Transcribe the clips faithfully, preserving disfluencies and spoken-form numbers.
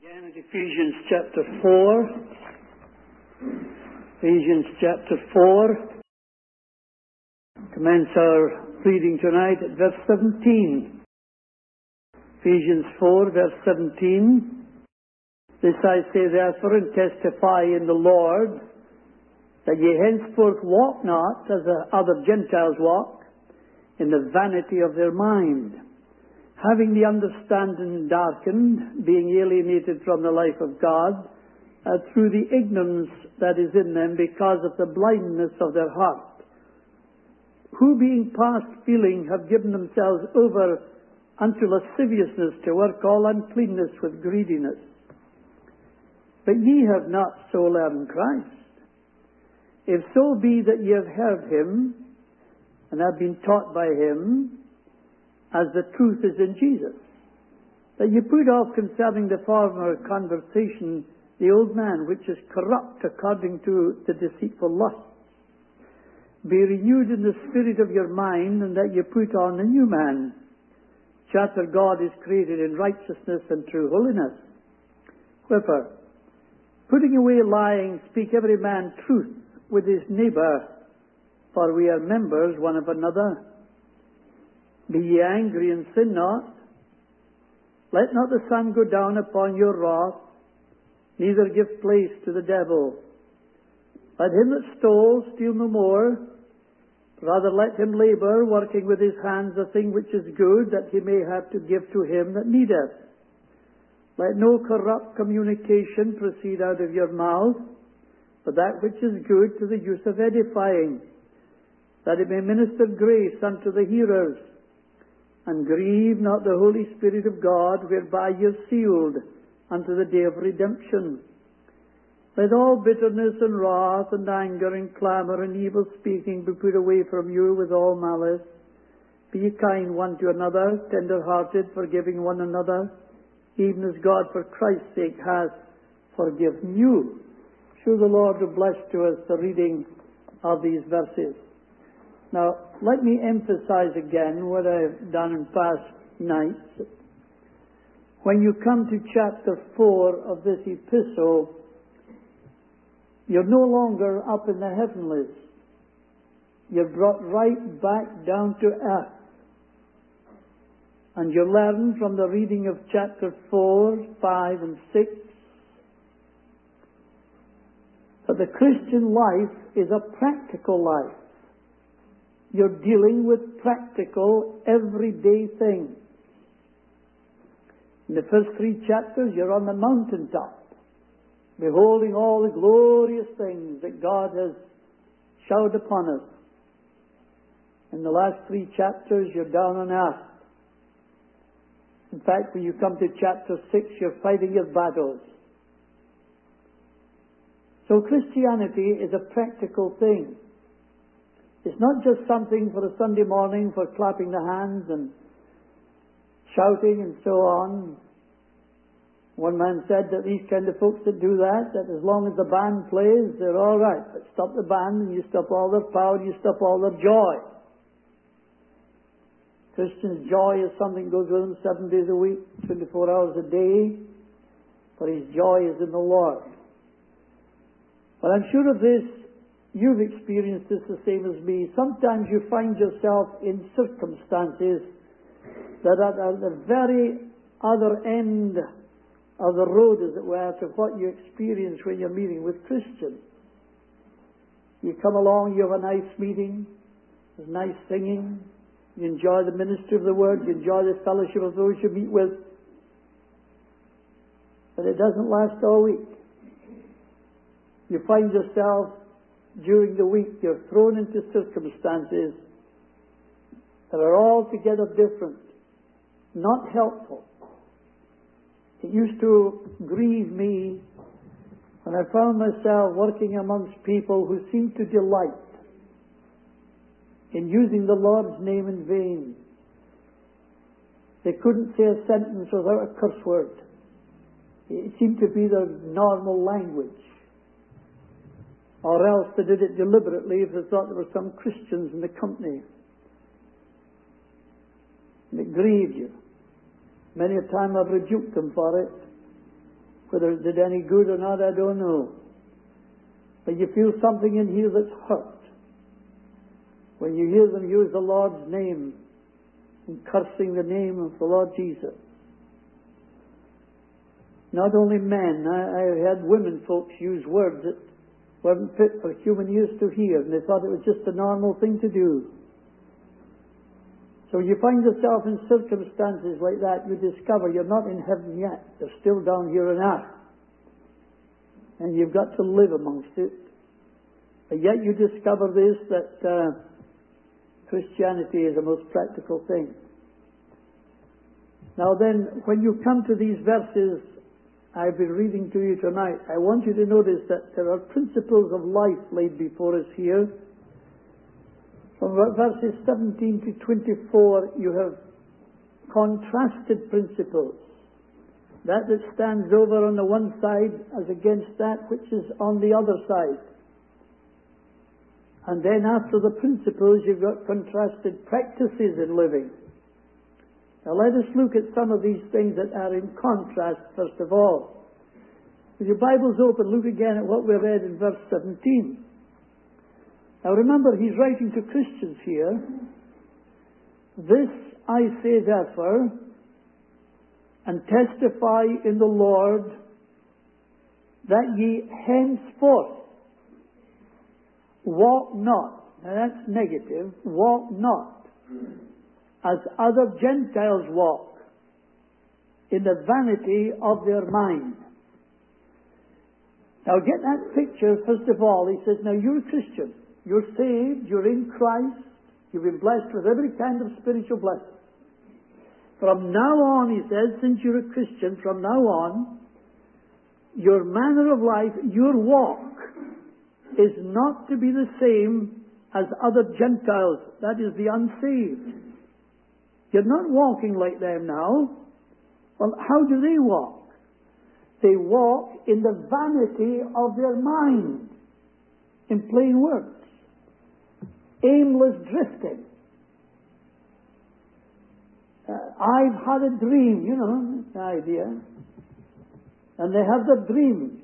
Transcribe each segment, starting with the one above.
Again at Ephesians chapter four. Ephesians chapter four. Commence our reading tonight at verse seventeen. Ephesians four, verse seventeen. This I say therefore and testify in the Lord, that ye henceforth walk not as the other Gentiles walk, in the vanity of their mind, having the understanding darkened, being alienated from the life of God, uh, through the ignorance that is in them because of the blindness of their heart, who being past feeling have given themselves over unto lasciviousness, to work all uncleanness with greediness. But ye have not so learned Christ. If so be that ye have heard him, and have been taught by him, as the truth is in Jesus, that ye put off concerning the former conversation the old man, which is corrupt according to the deceitful lust. Be renewed in the spirit of your mind, and that ye put on the new man, which after God is created in righteousness and true holiness. Wherefore, putting away lying, speak every man truth with his neighbour, for we are members one of another. Be ye angry and sin not. Let not the sun go down upon your wrath, neither give place to the devil. Let him that stole steal no more, rather let him labour, working with his hands the thing which is good, that he may have to give to him that needeth. Let no corrupt communication proceed out of your mouth, but that which is good to the use of edifying, that it may minister grace unto the hearers. And grieve not the Holy Spirit of God, whereby ye are sealed unto the day of redemption. Let all bitterness and wrath and anger and clamour and evil speaking be put away from you with all malice. Be ye kind one to another, tender-hearted, forgiving one another, even as God for Christ's sake hath forgiven you. Sure the Lord will bless to us the reading of these verses. Now, let me emphasize again what I've done in past nights. When you come to chapter four of this epistle, you're no longer up in the heavenlies. You're brought right back down to earth. And you learn from the reading of chapter four, five, and six that the Christian life is a practical life. You're dealing with practical, everyday things. In the first three chapters, you're on the mountaintop, beholding all the glorious things that God has showered upon us. In the last three chapters, you're down on earth. In fact, when you come to chapter six, you're fighting your battles. So Christianity is a practical thing. It's not just something for a Sunday morning for clapping the hands and shouting and so on. One man said that these kind of folks that do that, that as long as the band plays, they're all right. But stop the band and you stop all their power, you stop all their joy. Christian's joy is something that goes with him seven days a week, twenty-four hours a day, for his joy is in the Lord. But I'm sure of this, you've experienced this the same as me. Sometimes you find yourself in circumstances that are at the very other end of the road, as it were, to what you experience when you're meeting with Christians. You come along, you have a nice meeting, there's nice singing, you enjoy the ministry of the word, you enjoy the fellowship of those you meet with, but it doesn't last all week. You find yourself during the week, you're thrown into circumstances that are altogether different, not helpful. It used to grieve me when I found myself working amongst people who seemed to delight in using the Lord's name in vain. They couldn't say a sentence without a curse word. It seemed to be their normal language. Or else they did it deliberately if they thought there were some Christians in the company. And it grieved you. Many a time I've rebuked them for it. Whether it did any good or not, I don't know. But you feel something in here that's hurt when you hear them use the Lord's name and cursing the name of the Lord Jesus. Not only men, I, I had women folks use words that weren't fit for human ears to hear, and they thought it was just a normal thing to do. So you find yourself in circumstances like that, you discover you're not in heaven yet. You're still down here on earth. And you've got to live amongst it. But yet you discover this, that uh, Christianity is a most practical thing. Now then, when you come to these verses I've been reading to you tonight, I want you to notice that there are principles of life laid before us here. From verses seventeen to twenty-four, you have contrasted principles. That that stands over on the one side as against that which is on the other side. And then after the principles, you've got contrasted practices in living. Now let us look at some of these things that are in contrast first of all. With your Bibles open, look again at what we read in verse seventeen. Now remember, he's writing to Christians here. This I say therefore, and testify in the Lord, that ye henceforth walk not, now that's negative, walk not, as other Gentiles walk, in the vanity of their mind. Now get that picture, first of all. He says, now you're a Christian. You're saved, you're in Christ, you've been blessed with every kind of spiritual blessing. From now on, he says, since you're a Christian, from now on, your manner of life, your walk, is not to be the same as other Gentiles, that is, the unsaved. You're not walking like them now. Well, how do they walk? They walk in the vanity of their mind, in plain words. Aimless drifting. Uh, I've had a dream, you know, the idea. And they have their dreams.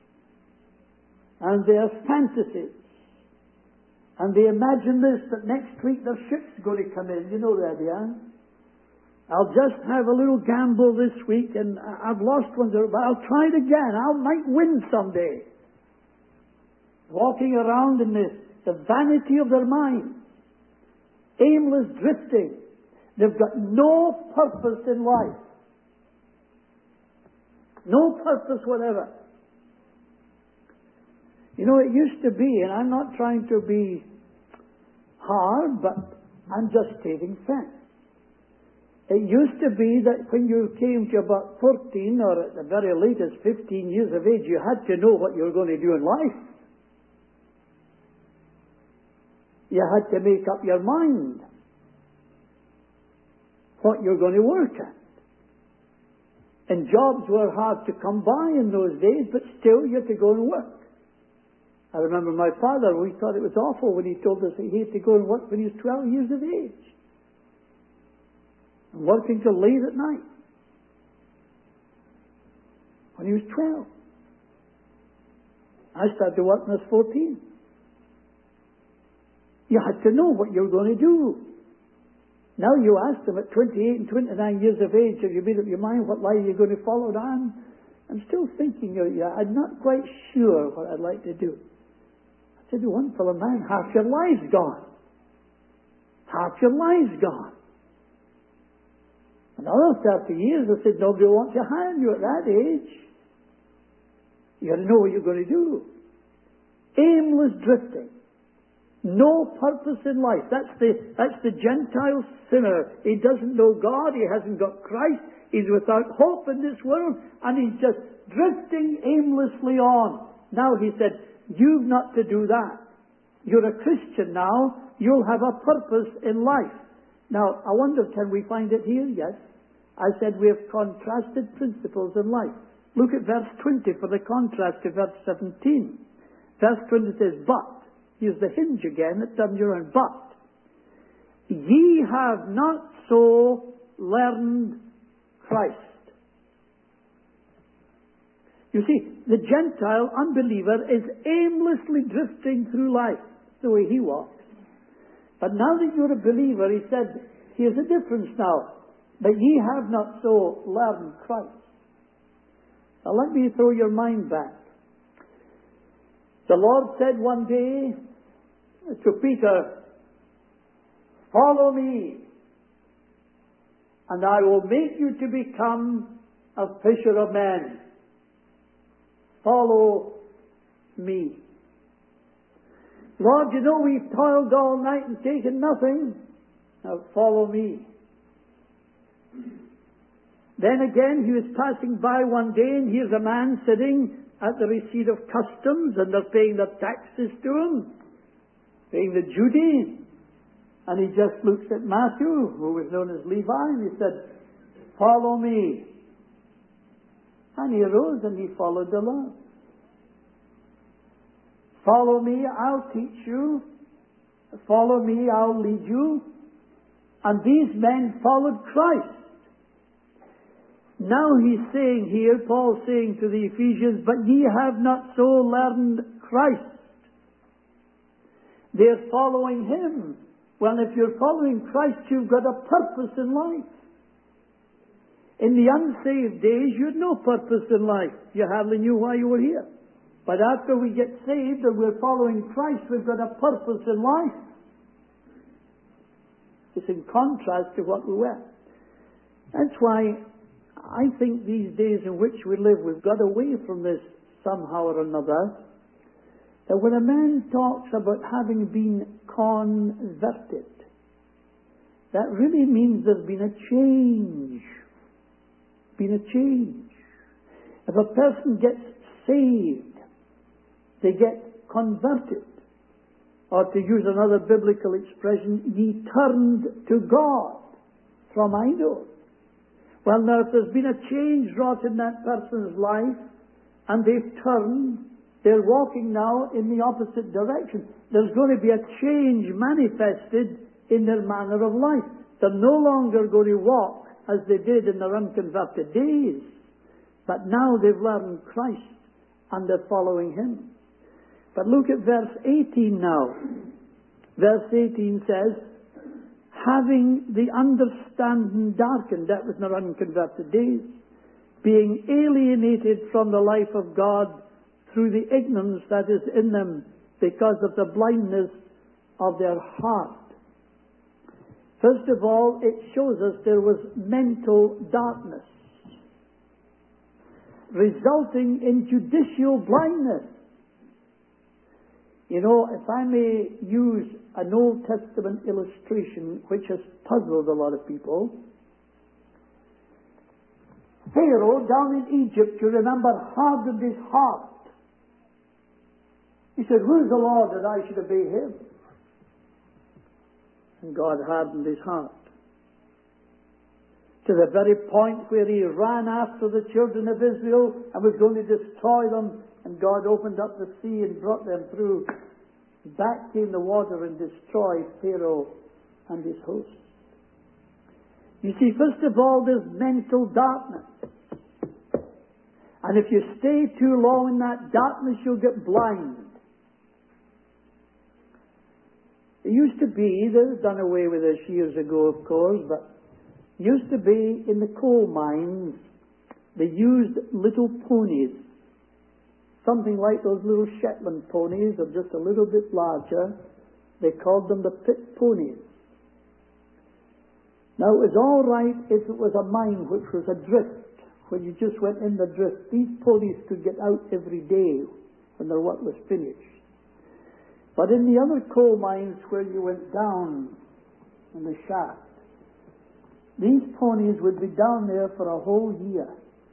And their fantasies. And they imagine this, that next week their ship's going to come in. You know the idea. I'll just have a little gamble this week, and I've lost one, but I'll try it again. I might win someday. Walking around in this, the vanity of their mind. Aimless drifting. They've got no purpose in life. No purpose whatever. You know, it used to be, and I'm not trying to be hard, but I'm just stating facts. It used to be that when you came to about fourteen, or at the very latest fifteen years of age, you had to know what you were going to do in life. You had to make up your mind what you're going to work at. And jobs were hard to come by in those days, but still you had to go and work. I remember my father, we thought it was awful when he told us that he had to go and work when he was twelve years of age. And working till late at night. When he was twelve. I started to work when I was fourteen. You had to know what you were going to do. Now you ask them at twenty-eight and twenty-nine years of age, have you made up your mind what life you're going to follow down? I'm still thinking, yeah, I'm not quite sure what I'd like to do. I said to one fellow, man, half your life's gone. Half your life's gone. Another thirty years, I said, nobody wants to hire you at that age. You got to know what you're going to do. Aimless drifting. No purpose in life. That's the, that's the Gentile sinner. He doesn't know God. He hasn't got Christ. He's without hope in this world. And he's just drifting aimlessly on. Now he said, you've not to do that. You're a Christian now. You'll have a purpose in life. Now, I wonder, can we find it here? Yes. I said we have contrasted principles in life. Look at verse twenty for the contrast to verse seventeen. Verse twenty says, but. Here's the hinge again that doesn't around. But ye have not so learned Christ. You see, the Gentile unbeliever is aimlessly drifting through life the way he walks. But now that you're a believer, he said, here's a difference now. But ye have not so learned Christ. Now let me throw your mind back. The Lord said one day to Peter, follow me, and I will make you to become a fisher of men. Follow me. Lord, you know we've toiled all night and taken nothing. Now follow me. Then again he was passing by one day, and here's a man sitting at the receipt of customs, and they're paying the taxes to him, paying the duty. And he just looks at Matthew, who was known as Levi, and he said, follow me. And he arose and he followed the Lord. Follow me, I'll teach you. Follow me, I'll lead you. And these men followed Christ. Now he's saying here, Paul's saying to the Ephesians, but ye have not so learned Christ. They're following him. Well, if you're following Christ, you've got a purpose in life. In the unsaved days, you had no purpose in life. You hardly knew why you were here. But after we get saved and we're following Christ, we've got a purpose in life. It's in contrast to what we were. That's why I think these days in which we live, we've got away from this somehow or another. That when a man talks about having been converted, that really means there's been a change. Been a change. If a person gets saved, they get converted. Or to use another biblical expression, ye turned to God from idols. Well, now if there's been a change wrought in that person's life, and they've turned, they're walking now in the opposite direction. There's going to be a change manifested in their manner of life. They're no longer going to walk as they did in their unconverted days. But now they've learned Christ and they're following him. But look at verse eighteen now. Verse eighteen says, having the understanding darkened, that was in their unconverted days, being alienated from the life of God through the ignorance that is in them because of the blindness of their heart. First of all, it shows us there was mental darkness, resulting in judicial blindness. You know, if I may use an Old Testament illustration which has puzzled a lot of people, Pharaoh down in Egypt, you remember, hardened his heart. He said, who's the Lord that I should obey him? And God hardened his heart. To the very point where he ran after the children of Israel and was going to destroy them, and God opened up the sea and brought them through. Back came the water and destroyed Pharaoh and his host. You see, first of all, there's mental darkness. And if you stay too long in that darkness, you'll get blind. It used to be, they've done away with this years ago, of course, but it used to be in the coal mines, they used little ponies. Something like those little Shetland ponies, or just a little bit larger. They called them the pit ponies. Now, it was all right if it was a mine which was adrift, when you just went in the drift. These ponies could get out every day when their work was finished. But in the other coal mines where you went down in the shaft, these ponies would be down there for a whole year.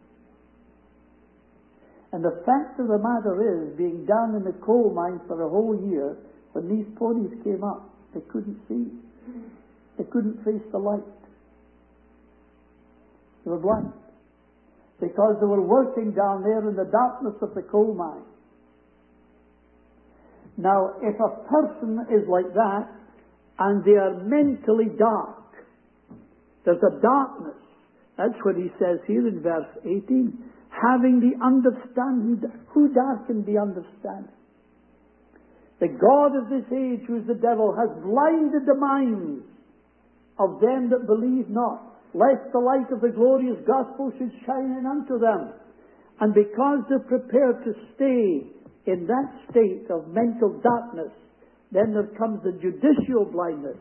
And the fact of the matter is, being down in the coal mine for a whole year, when these ponies came up, they couldn't see. They couldn't face the light. They were blind. Because they were working down there in the darkness of the coal mine. Now, if a person is like that, and they are mentally dark, there's a darkness. That's what he says here in verse eighteen. having the understanding. Who darkened the understanding? The God of this age, who is the devil, has blinded the minds of them that believe not, lest the light of the glorious gospel should shine in unto them. And because they're prepared to stay in that state of mental darkness, then there comes the judicial blindness.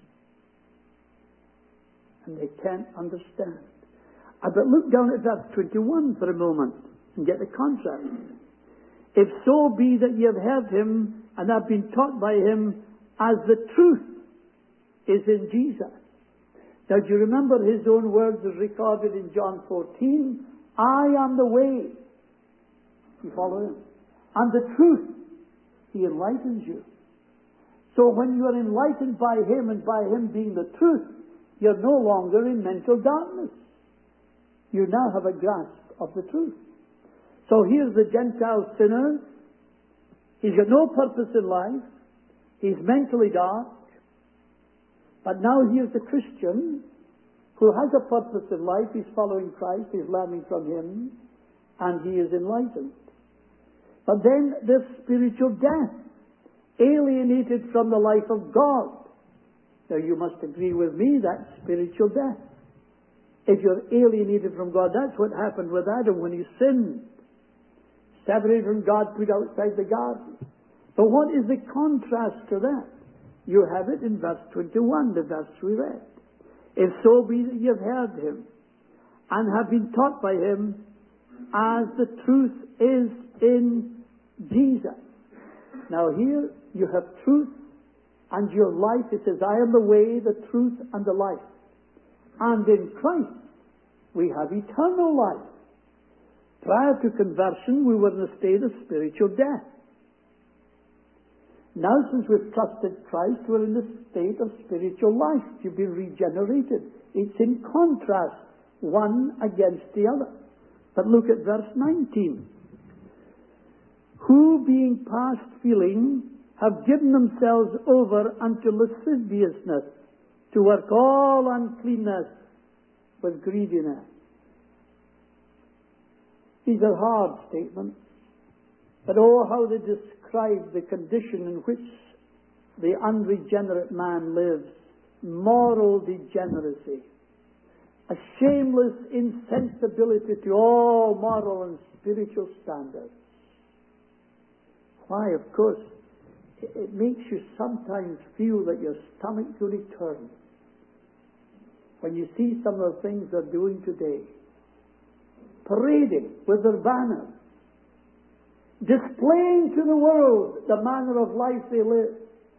And they can't understand. Uh, but look down at verse twenty-one for a moment and get the contrast. If so be that ye have heard him and have been taught by him, as the truth is in Jesus. Now, do you remember his own words as recorded in John fourteen? I am the way. You follow him? And the truth. He enlightens you. So when you are enlightened by him and by him being the truth, you're no longer in mental darkness. You now have a grasp of the truth. So here's the Gentile sinner. He's got no purpose in life. He's mentally dark. But now here's the Christian who has a purpose in life. He's following Christ. He's learning from him. And he is enlightened. But then there's spiritual death. Alienated from the life of God. Now you must agree with me, that's spiritual death. If you're alienated from God, that's what happened with Adam when he sinned. Separated from God, put outside the garden. But what is the contrast to that? You have it in verse twenty-one, the verse we read. If so be that you have heard him, and have been taught by him, as the truth is in Jesus. Now here you have truth and your life. It says, I am the way, the truth, and the life. And in Christ we have eternal life. Prior to conversion, we were in a state of spiritual death. Now, since we've trusted Christ, we're in a state of spiritual life. You've been regenerated. It's in contrast, one against the other. But look at verse nineteen. Who, being past feeling, have given themselves over unto lasciviousness, to work all uncleanness with greediness. These are hard statements. But oh, how they describe the condition in which the unregenerate man lives. Moral degeneracy. A shameless insensibility to all moral and spiritual standards. Why, of course, it, it makes you sometimes feel that your stomach really turns when you see some of the things they're doing today. Parading with their banners, displaying to the world the manner of life they live.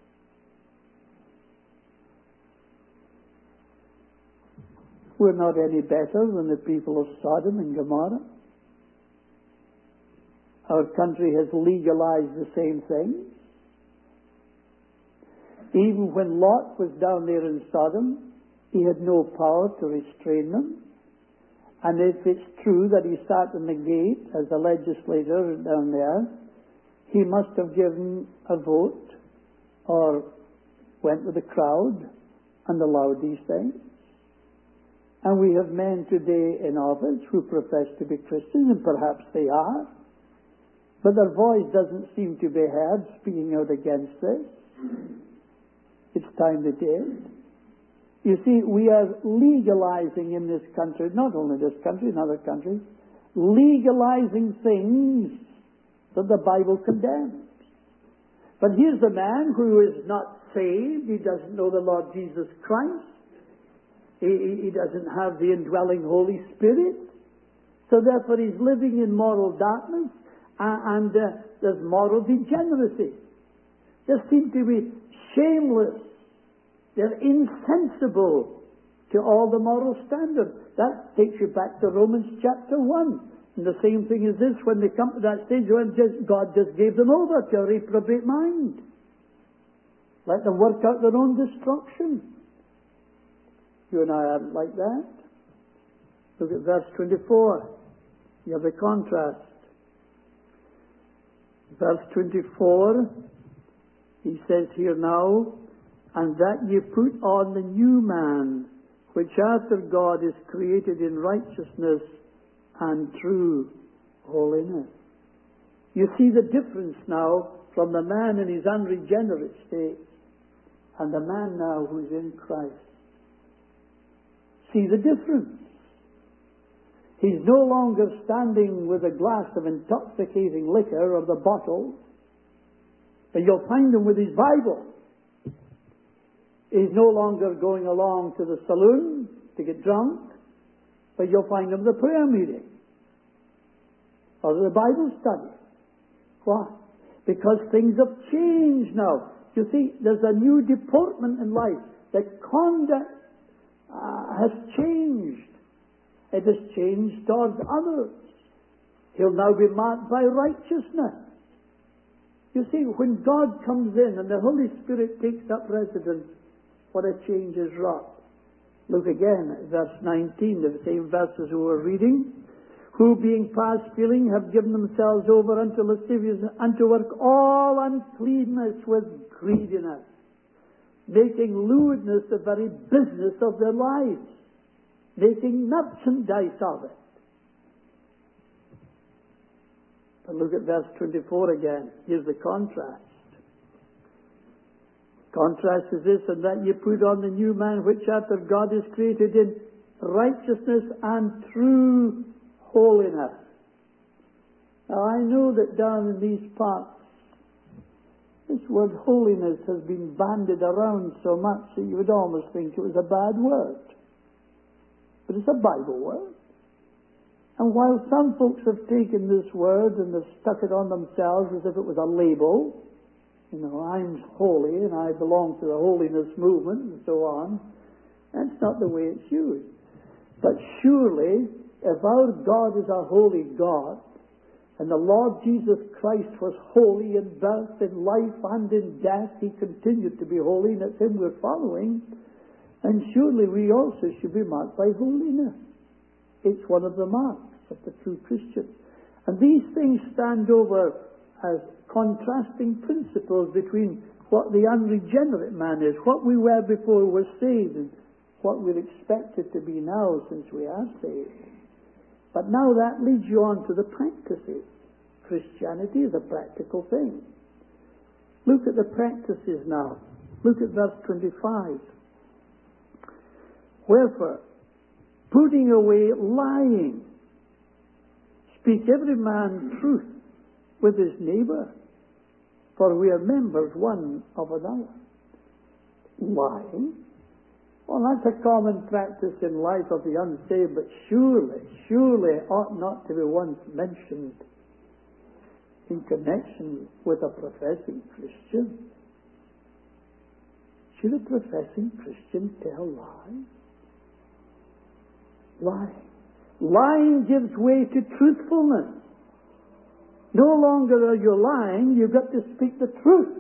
We're not any better than the people of Sodom and Gomorrah. Our country has legalized the same thing. Even when Lot was down there in Sodom, he had no power to restrain them. And if it's true that he sat in the gate as a legislator down there, he must have given a vote or went with the crowd and allowed these things. And we have men today in office who profess to be Christians, and perhaps they are, but their voice doesn't seem to be heard speaking out against this. It's time they did. You see, we are legalizing in this country, not only this country, in other countries, legalizing things that the Bible condemns. But here's the man who is not saved. He doesn't know the Lord Jesus Christ. He, he doesn't have the indwelling Holy Spirit. So therefore he's living in moral darkness, and, and uh, there's moral degeneracy. They seem to be shameless. They're insensible to all the moral standards. That takes you back to Romans chapter one. And the same thing is this, when they come to that stage when just, God just gave them over to a reprobate mind. Let them work out their own destruction. You and I aren't like that. Look at verse twenty-four. You have the contrast. Verse twenty-four, he says here now, and that ye put on the new man, which after God is created in righteousness and true holiness. You see the difference now from the man in his unregenerate state and the man now who is in Christ. See the difference. He's no longer standing with a glass of intoxicating liquor or the bottle, but you'll find him with his Bible. He's no longer going along to the saloon to get drunk, but you'll find him at the prayer meeting or the Bible study. Why? Because things have changed now. You see, there's a new deportment in life. The conduct uh, has changed. It has changed towards others. He'll now be marked by righteousness. You see, when God comes in and the Holy Spirit takes up residence, what a change is wrought. Look again at verse nineteen, the same verses we were reading. Who, being past feeling, have given themselves over unto lasciviousness, unto work all uncleanness with greediness, making lewdness the very business of their lives, making merchandise of it. But look at verse twenty-four again. Here's the contrast. Contrast is this, and that ye put on the new man, which after God is created in righteousness and true holiness. Now I know that down in these parts, this word holiness has been bandied around so much that you would almost think it was a bad word. But it's a Bible word. And while some folks have taken this word and have stuck it on themselves as if it was a label, you know, I'm holy and I belong to the holiness movement and so on, that's not the way it's used. But surely, if our God is a holy God, and the Lord Jesus Christ was holy in birth, in life, and in death, He continued to be holy, and it's Him we're following, and surely we also should be marked by holiness. It's one of the marks of the true Christian. And these things stand over as contrasting principles between what the unregenerate man is, what we were before we were saved, and what we're expected to be now since we are saved. But now that leads you on to the practices. Christianity is a practical thing. Look at the practices now. Look at verse twenty-five. Wherefore, putting away lying, speak every man truth with his neighbour, for we are members one of another. Lying? Well, that's a common practice in life of the unsaved, but surely, surely ought not to be once mentioned in connection with a professing Christian. Should a professing Christian tell lies? Lying. Lying gives way to truthfulness. No longer are you lying, you've got to speak the truth.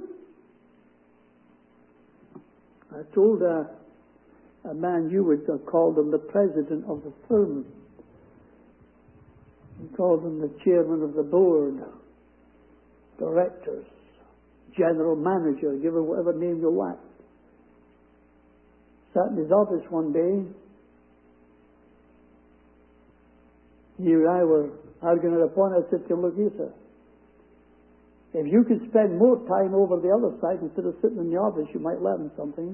I told a, a man you would have called him the president of the firm. He called him the chairman of the board, directors, general manager, give it whatever name you like. Sat in his office one day. He and I were arguing at a point. I said to him, look here, sir, if you could spend more time over the other side instead of sitting in the office, you might learn something.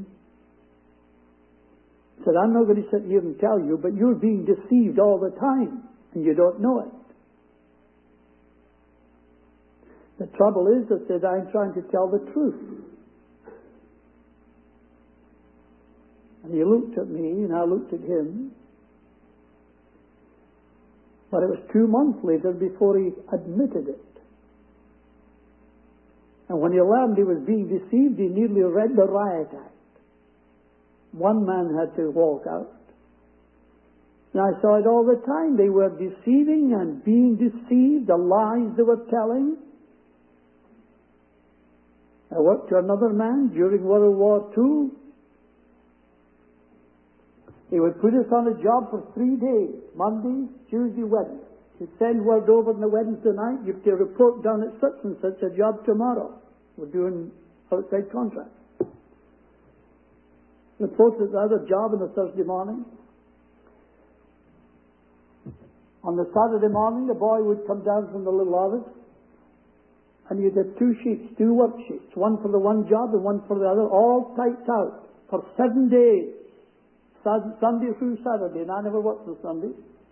He said, I'm not going to sit here and tell you, but you're being deceived all the time, and you don't know it. The trouble is, I said, I'm trying to tell the truth. And he looked at me, and I looked at him. But it was two months later before he admitted it. And when he learned he was being deceived, he nearly read the riot act. One man had to walk out. And I saw it all the time. They were deceiving and being deceived, the lies they were telling. I worked to another man during World War Two. He would put us on a job for three days, Monday, Tuesday, Wednesday. He'd send word over on the Wednesday night, you have to report down at such and such a job tomorrow. We're doing outside contract. Report at the other job on the Thursday morning. On the Saturday morning, the boy would come down from the little office, and you'd have two sheets, two worksheets, one for the one job and one for the other, all typed out for seven days, Sunday through Saturday, and I never worked on Sunday.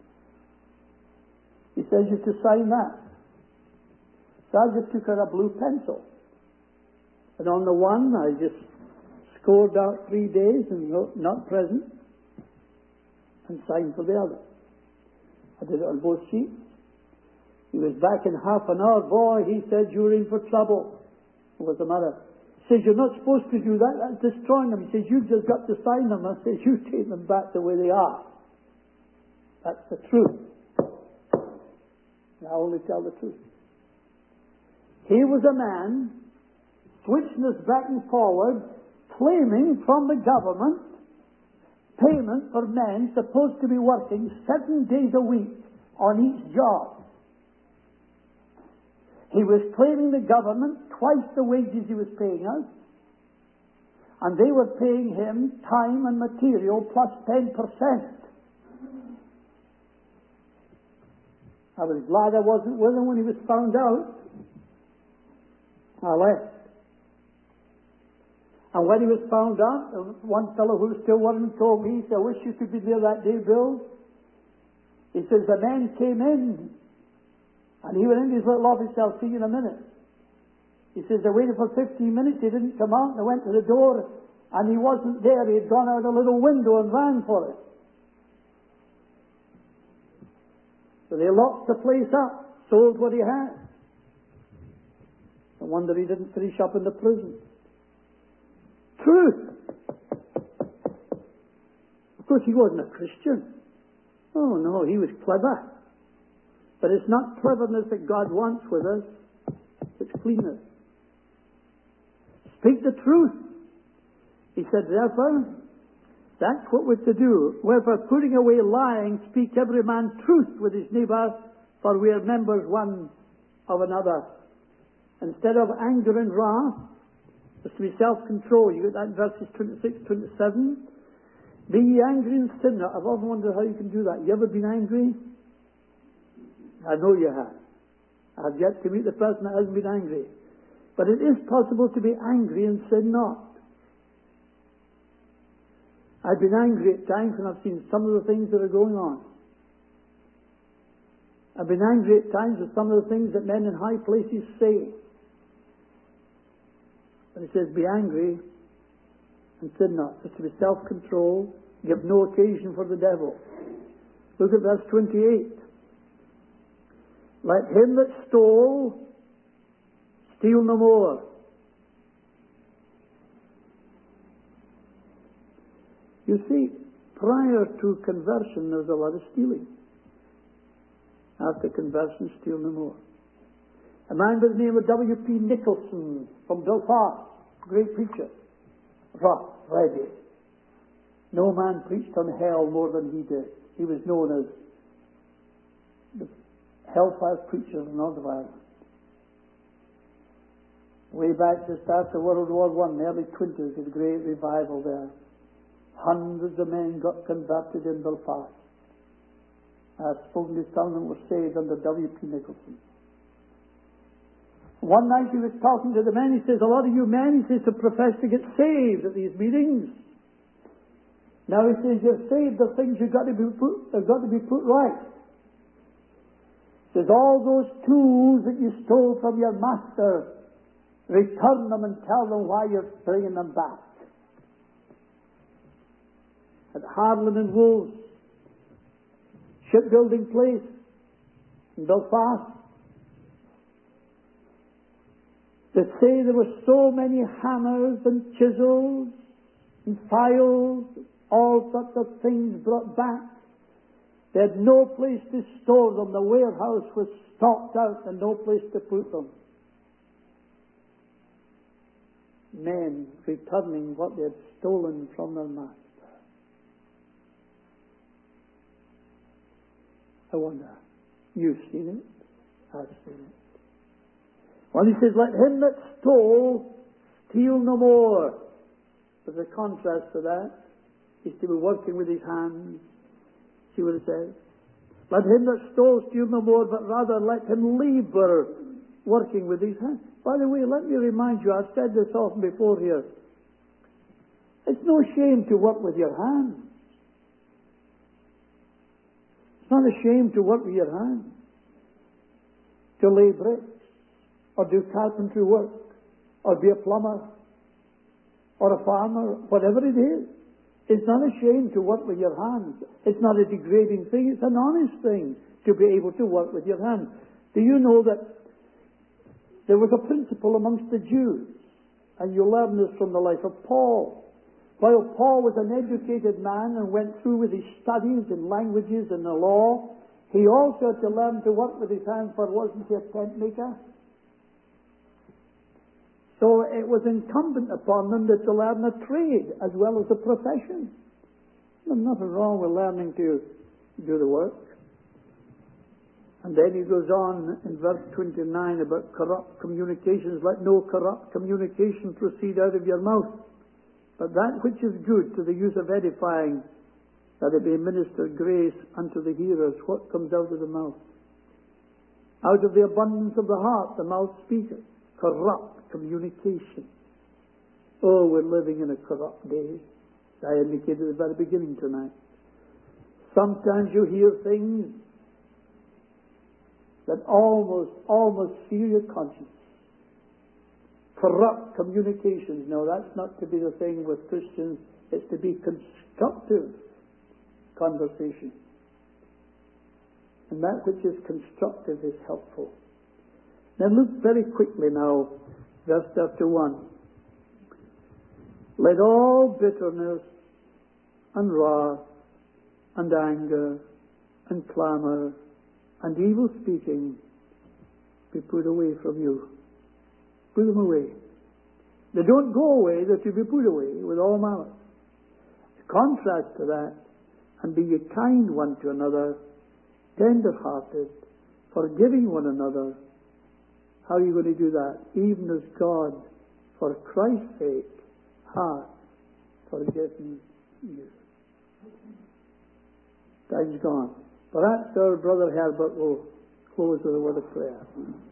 He says you have to sign that. So I just took out a blue pencil, and on the one I just scored out three days and wrote not present, and signed for the other. I did it on both sheets. He was back in half an hour. Boy, he said, you're in for trouble. What was the matter? He says, you're not supposed to do that. That's destroying them. He says, you've just got to sign them. I says, you take them back the way they are. That's the truth. And I only tell the truth. He was a man switching us back and forward, claiming from the government payment for men supposed to be working seven days a week on each job. He was claiming the government twice the wages he was paying us, and they were paying him time and material plus ten percent. I was glad I wasn't with him when he was found out. I left. And when he was found out, one fellow who was still working told me, he said, I wish you could be there that day, Bill. He says, the men came in, and he went into his little office, I'll see you in a minute. He says, they waited for fifteen minutes, he didn't come out, and they went to the door, and he wasn't there. He had gone out a little window and ran for it. So they locked the place up, sold what he had. No wonder he didn't finish up in the prison. Truth. Of course, he wasn't a Christian. Oh, no, he was clever. But it's not cleverness that God wants with us. It's cleanness. Speak the truth. He said, therefore, that's what we're to do. Wherefore, putting away lying, speak every man truth with his neighbour, for we are members one of another. Instead of anger and wrath, it's to be self-control. You get that in verses twenty-six, twenty-seven. Be ye angry and sin not. I've often wondered how you can do that. You ever been angry? I know you have. I've yet to meet the person that hasn't been angry. But it is possible to be angry and sin not. I've been angry at times when I've seen some of the things that are going on. I've been angry at times with some of the things that men in high places say. But it says, be angry and sin not. It's to be self-control, give no occasion for the devil. Look at verse twenty-eight. Let him that stole steal no more. You see, prior to conversion, there was a lot of stealing. After conversion, steal no more. A man by the name of W P Nicholson from Belfast, great preacher, rough, ready. No man preached on hell more than he did. He was known as the hellfire preacher of Northern Ireland. Way back just after World War One, the early twenties, there was a great revival there. Hundreds of men got converted in Belfast. I've spoken to some of them were saved under W P Nicholson. One night he was talking to the men, he says, a lot of you men, he says, to profess to get saved at these meetings. Now he says, you're saved, the things you've got to be put, have got to be put right. He says, all those tools that you stole from your master, return them and tell them why you're bringing them back. At Harlan and Wolves, shipbuilding place in Belfast, they say there were so many hammers and chisels and files, all sorts of things brought back. They had no place to store them. The warehouse was stocked out and no place to put them. Men returning what they had stolen from their master. I wonder, you've seen it? I've seen it. Well, he says, let him that stole steal no more. There's a contrast to that. He's to be working with his hands. See what it says? Let him that stole steal no more, but rather let him labor, working with his hands. By the way, let me remind you, I've said this often before here. It's no shame to work with your hands. It's not a shame to work with your hands. To lay bricks, or do carpentry work, or be a plumber, or a farmer, whatever it is. It's not a shame to work with your hands. It's not a degrading thing. It's an honest thing to be able to work with your hands. Do you know that there was a principle amongst the Jews, and you learn this from the life of Paul. While Paul was an educated man and went through with his studies in languages and the law, he also had to learn to work with his hands, for wasn't he a tent maker? So it was incumbent upon them to learn a trade as well as a profession. There's nothing wrong with learning to do the work. And then he goes on in verse twenty-nine about corrupt communications. Let no corrupt communication proceed out of your mouth, but that which is good to the use of edifying, that it may minister grace unto the hearers. What comes out of the mouth? Out of the abundance of the heart the mouth speaketh. Corrupt communication. Oh, we're living in a corrupt day. I indicated at the very beginning tonight. Sometimes you hear things that almost, almost sear your conscience. Corrupt communications. No, that's not to be the thing with Christians. It's to be constructive conversation. And that which is constructive is helpful. Now look very quickly now, verse thirty-one. Let all bitterness and wrath and anger and clamour and evil speaking be put away from you. Put them away. They don't go away, they're to be put away with all malice. Contrast to that, and be ye kind one to another, tender-hearted, forgiving one another. How are you going to do that? Even as God, for Christ's sake, hath forgiven you. Time's gone. Perhaps our brother Herbert will close with a word of prayer.